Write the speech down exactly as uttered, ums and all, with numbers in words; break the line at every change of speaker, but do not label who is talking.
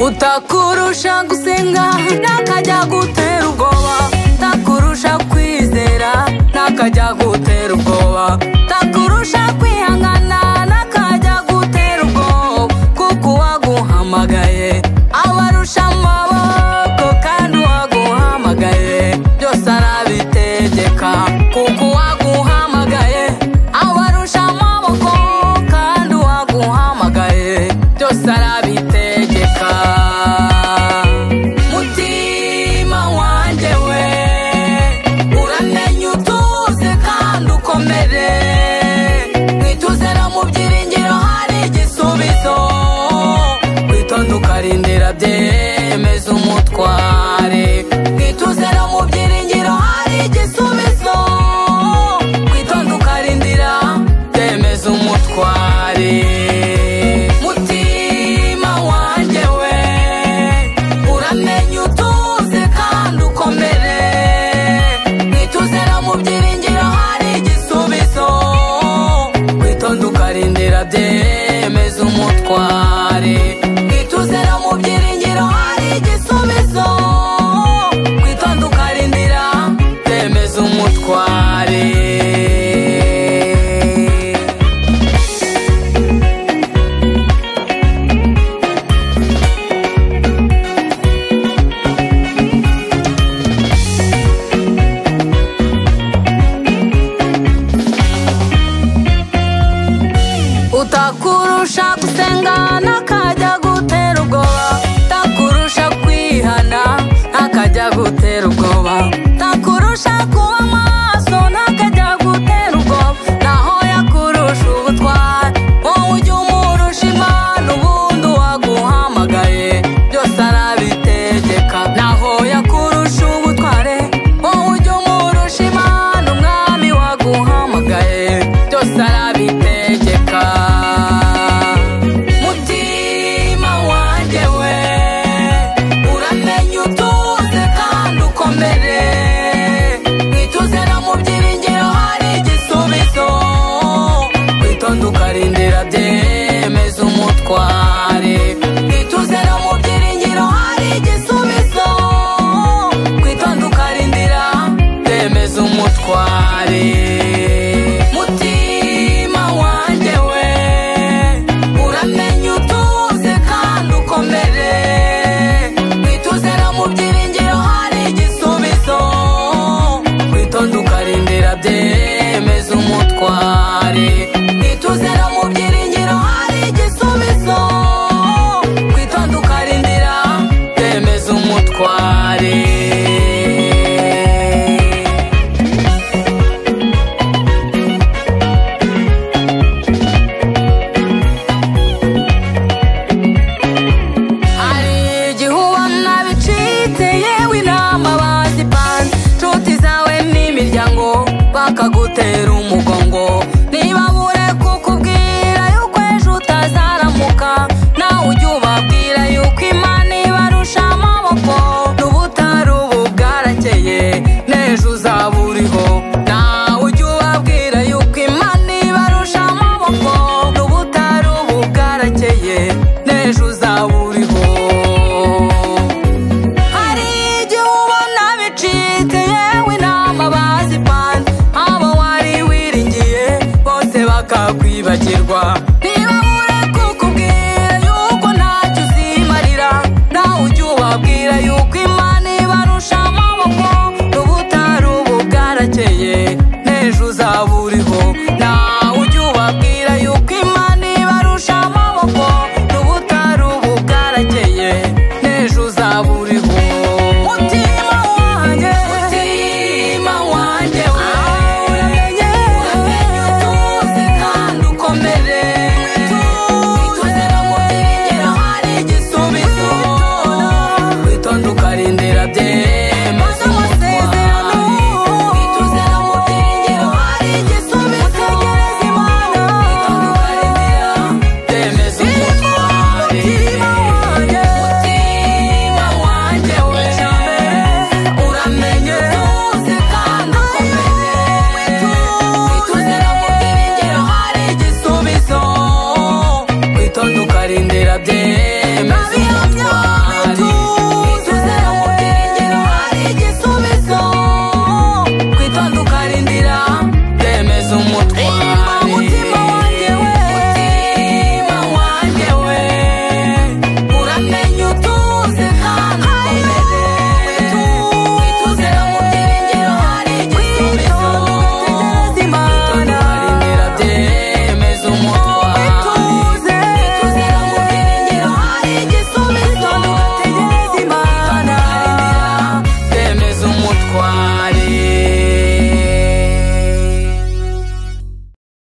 utakurusha gusenga nakajya gutera ubwoba, utakurusha kwizera nakajya gutera ubwoba, utakurusha kwihangana nakajya gutera ubwoba, kuko waguhamagaye abarusha amaboko kandi waguhamagaye byose arabitegeka, kuko waguhamagaye abarusha amaboko kandi waguhamagaye byose arabitegeka. Mutima wanjye we uramenye utuze kandi ukomere, mwituze no mu byiringiro hari igisubizo, witonde ukarindira byemeza umutware, mwituze no mu byiringiro hari igisubizo, witonde ukarindira byemeza umutware. Mutima wanjye we uramenye utuze kandi ukomere, mwituze no mu byiringiro hari igisubizo, witonde ukarindira byemeza umutware, mwituze no mu byiringiro hari igisubizo, witonde ukarindira byemeza umutware. Utakurusha gusenga nakajya gutera ubwoba, utakurusha kwihana nakajya gutera ubwoba, utakurusha kuba maso nakajya gutera ubwoba, naho yakurusha ubutware wowe ujya umurusha Imana ubundi waguhamagaye byose arabitegeka, naho yakurusha ubutware wowe ujya umurusha Imana umwami waguhamagaye byose arabitegeka. Mutima wanjye we uramenye utuze kandi ukomere, mwituze no mu byiringiro hari igisubizo, witonde ukarindira byemeza umutware, mwituze no mu byiringiro hari igisubizo, witonde ukarindira byemeza umutware. Mutima wanjye we uramenye utuze kandi ukomere, mwituze no mu byiringiro hari igisubizo, witonde ukarindira byemeza umutware, mwituze no mu byiringiro hari igisubizo, witonde ukarindira byemeza umutware. Hari igihe ubona bicitse yewe inama bazipanze, nshuti zawe n'imiryango bakagutera umugongo, ntibabure kukubwira yuko ejo utazaramuka, nawe ujye ubabwira yuko Imana ibarusha amaboko, n'ubutari ubu bwarakeye n'ejo uzaba uriho, nawe ujye ubabwira yuko Imana ibarusha amaboko, n'ubutari ubu bwarakeye n'ejo uzaba uriho. Hari igihe ubona bicitse yewe inama bazipanze, abo wari wiringiye bose bakakwibagirwa,